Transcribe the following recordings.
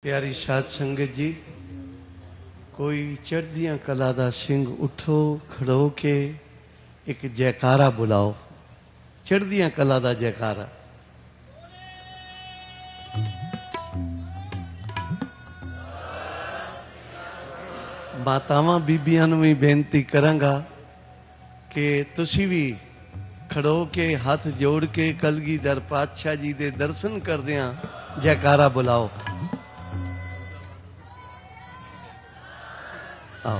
प्यारी साध संगत जी, कोई चढ़दियां कला दा सिंह उठो खड़ो के एक जयकारा बुलाओ। चढ़दियां कला दा जयकारा। मातावां बीबियां नूं भी बेनती करांगा कि तुसी भी खड़ो के हाथ जोड़ के कलगीधर पातशाह जी दे दर्शन करदियां जयकारा बुलाओ। आओ।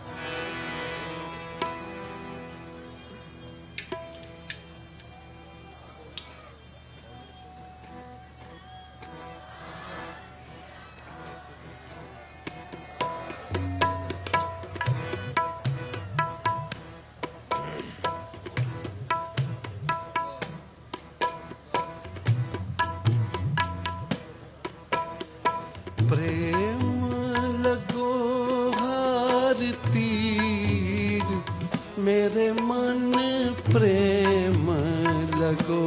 प्रेम लगो हर तीर मेरे मन प्रेम लगो।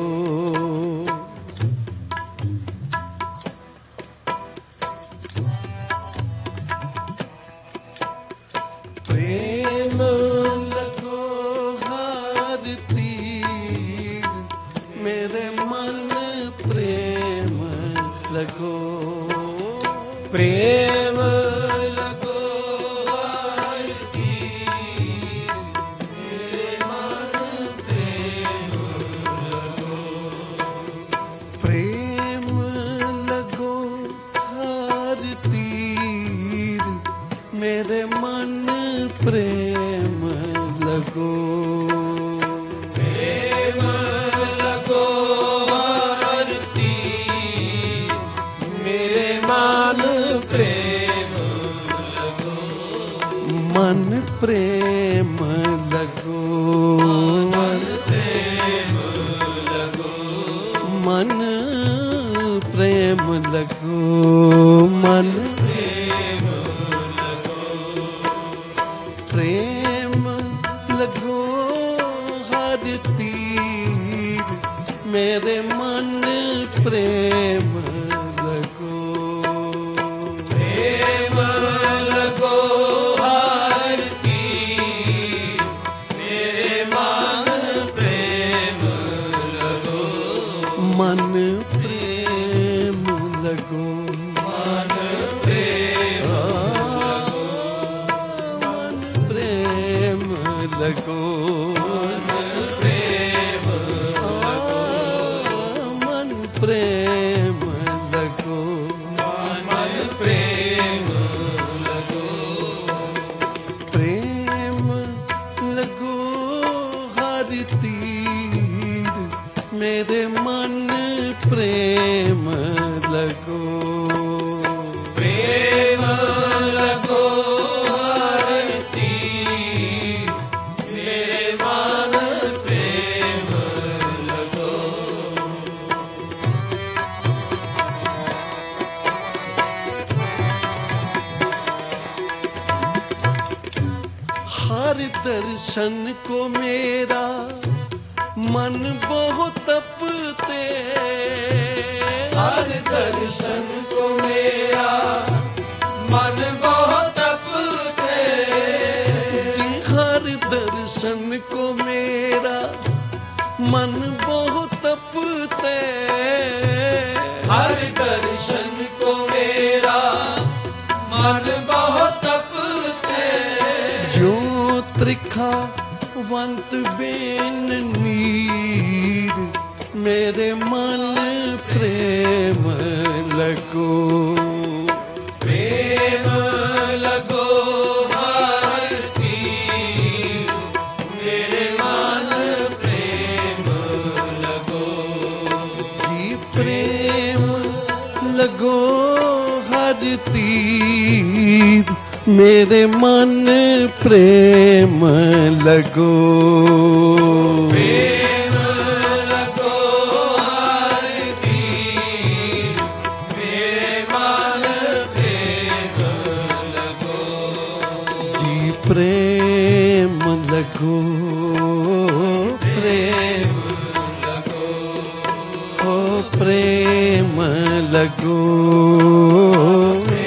प्रेम लगो हर तीर मेरे मन प्रेम लगो। प्रेम लगो हर तीर मेरे मन प्रेम लगो। प्रेम लगो हर तीर मेरे मन प्रेम लगो। प्रेम लगो हर तीर मेरे मन प्रेम लगो। मन प्रेम लगो। मन प्रेम लगो। मन प्रेम लगो। मन प्रेम लगो। प्रेम लगो हर तीर मेरे मन प्रेम लगो। प्रेम लगो हर तीर मेरे मन प्रेम लगो। मन प्रेम लगो। मन प्रेम लगो। मन प्रेम लगो। मन प्रेम लगो। मन प्रेम लगो। मन प्रेम लगो। प्रेम लगो हर तीर मेरे मन प्रेम लगो। प्रेम लगो हर तीर मेरे मन प्रेम लगो। हर दर्शन को मेरा मन बहुत तपते। हर दर्शन को मेरा मन बहुत तपते। जी हर दर्शन को मेरा मन बहुत तपते। हर दर्शन को मेरा मन बहुत तपते। जो त्रिखा वंत बेन नीर मेरे मन प्रेम लगो। प्रेम लगो हर तीर मेरे मन प्रेम लगो। जी प्रेम लगो हर तीर मेरे मन प्रेम लगो। प्रेम लगो हर तीर मेरे मन प्रेम लगो। जी प्रेम लगो। प्रेम लगो। हो प्रेम लगो।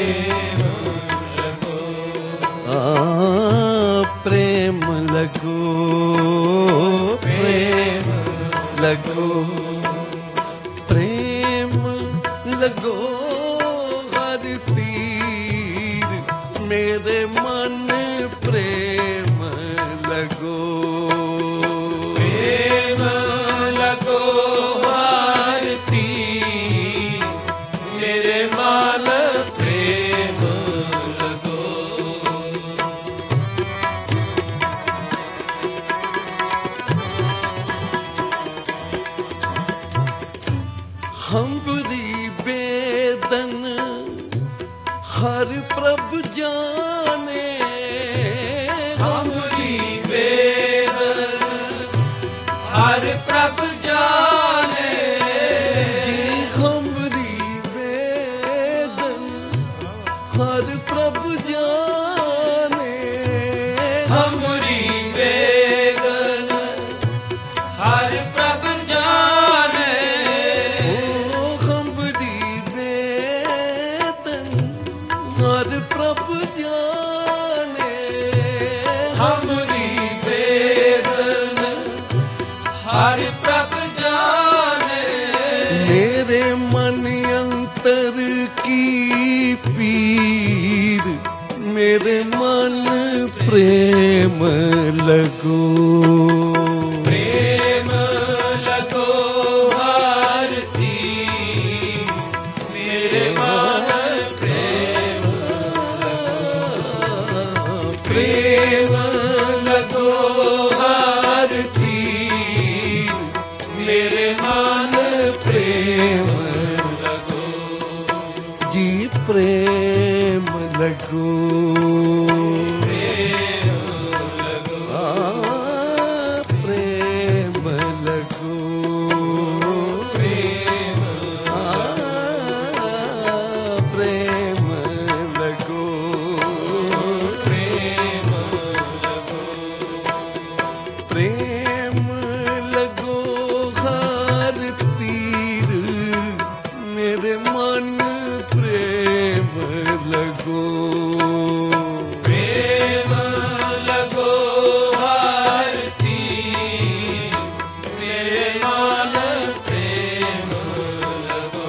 हर प्रभ जाने हमरी वेदन हर प्रभ जाने जी हमरी वेदन हर प्रभ जाने हमरी वेदन हर प्रभ जाने ओ हमरी वेदन हर प्रभ जाने हमरी वेदन हर प्रभ जाने मेरे मन अंतर की पीर मेरे मन प्रेम लगो प्रेम लगो हर तीर मेरे मन प्रेम प्रेम लगो हर तीर मेरे मन प्रेम लगो जी प्रेम लगो आ, प्रेम लगो आ, प्रेम लगो प्रेम लगो हर तीर मेरे मन प्रेम लगो प्रेम लगो हर तीर मेरे मन प्रेम लगो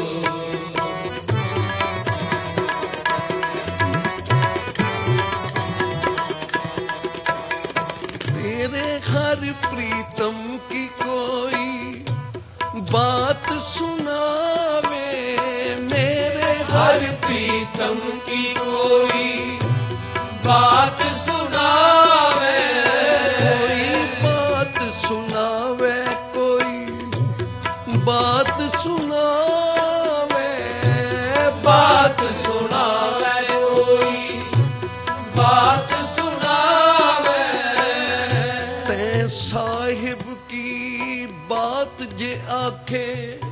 मेरे हर प्रीतम की कोई बात सुनावे मेरे हर प्रीतम की कोई बात सुनावे कोई बात सुनावे कोई बात सुनावे बात सुनावे कोई बात सुनावे ते साहिब की बात जे आखे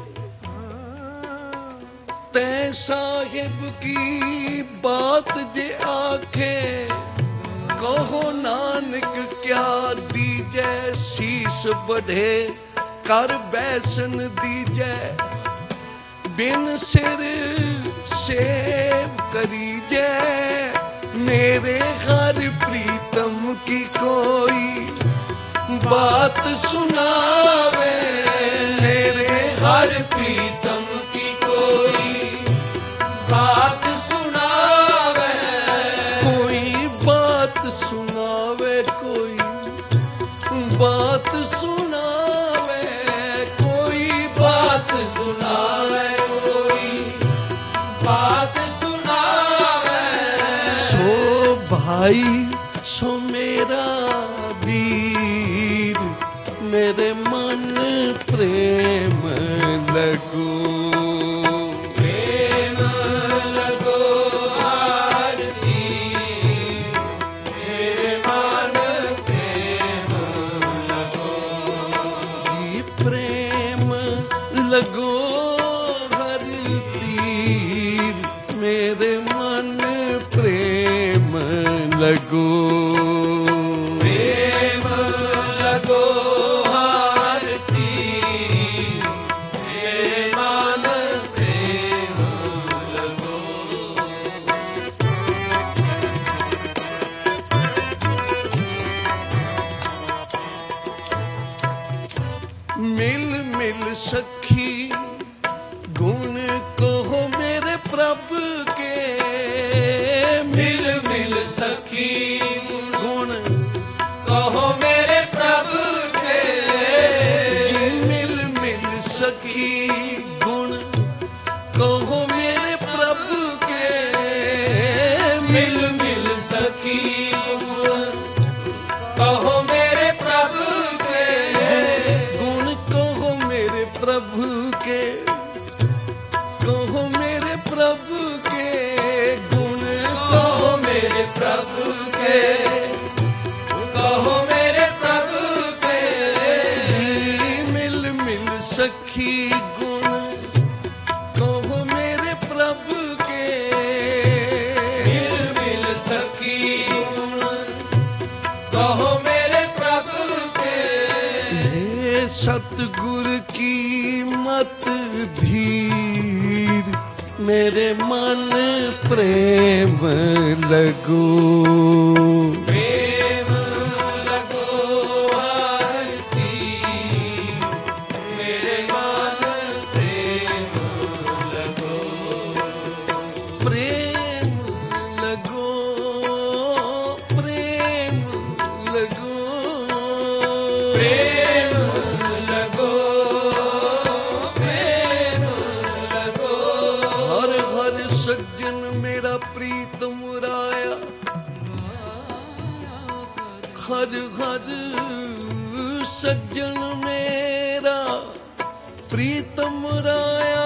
ते साहिब की बात जे आखे कहो नानक क्या दीजै शीश बढ़े कर बैसन दीजै बिन सिर सेव करीजै मेरे हर प्रीतम की कोई बात सुनावे मेरे हर प्रीतम की कोई बात सुनावे कोई बात सुनावे कोई बात सुनावे कोई बात सुनावे कोई बात सुनावे सो भाई सो मेरा वीर मेरे मन प्रेम लगो प्रेम लगो हर तीर मेरे मन प्रेम लगो जी प्रेम लगो हर तीर मेरे मन प्रेम लगो प्रेम लगो हर तीर मेरे मन प्रेम लगो मिल मिल सखी गुण कहो मेरे प्रभु के मिल मिल सखी गुण कहो मेरे प्रभु के जी मिल मिल सखी गुण कहो मेरे प्रभु के मिल मिल सखी कहो मेरे प्रभु के गुण कहो मेरे प्रभु के कहो मेरे प्रभु के प्रभु के कहो मेरे प्रभु के मिल मिल सखी गुण कहो मेरे प्रभु के मिल मिल सखी गुण कहो मेरे प्रभु के हे सतगुर की मत धीर मेरे मन प्रेम लगो प्रेम लगो आरती मेरे मन प्रेम लगो प्रेम लगो प्रेम लगो प्रेम लगो प्रेम लगो हर हर सज्जन मेरा प्रीत मुराया हर हर सज्जन मेरा प्रीतम राया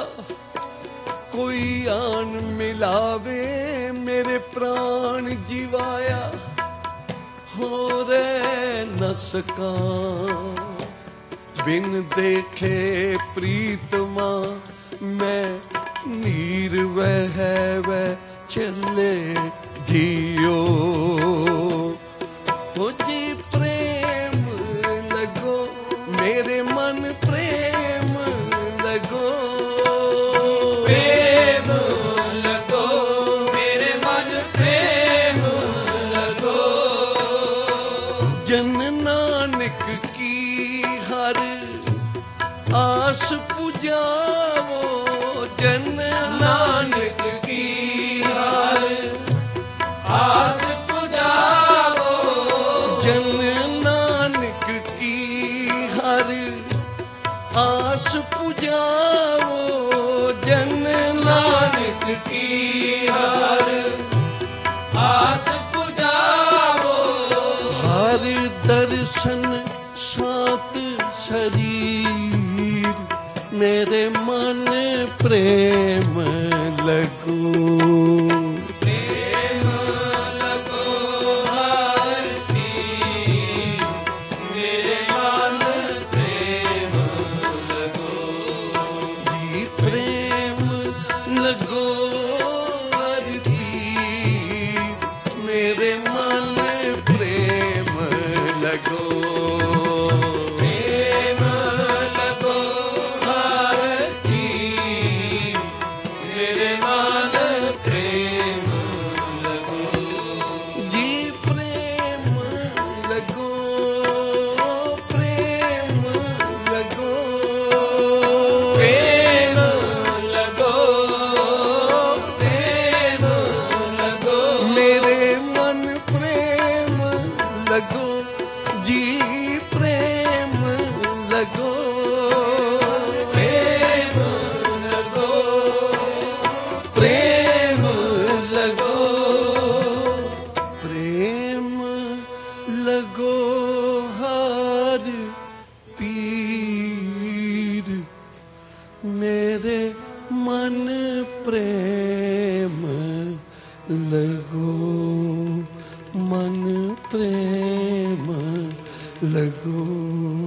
कोई आन मिलावे मेरे प्राण जीवाया हो रे न सका बिन देखे प्रीतमा मैं नीर वह चले जियो हो जी प्रेम लगो मेरे मन प्रेम लगो प्रेम लगो मेरे मन प्रेम लगो जन नानक की हर आस पुजावो जन नानक की हर आस पुजाओ जन नानक की हर आस पुजावो जन नानक की हर आस पुजाओ हर दर्शन सात शरीर मेरे मन प्रेम लगो प्रेम लगो आरती मेरे मन प्रेम लगो जी प्रेम लगो आरती मेरे मन प्रेम लगो प्रेम लगो आरती मेरे मन प्रेम लगो जी प्रेम लगो प्रेम लगो प्रेम लगो प्रेम लगो मेरे मन प्रेम लगो जी प्रेम लगो प्रेम लगो प्रेम लगो प्रेम लगो हर तीर मेरे मन प्रेम लगो मन प्रेम लगो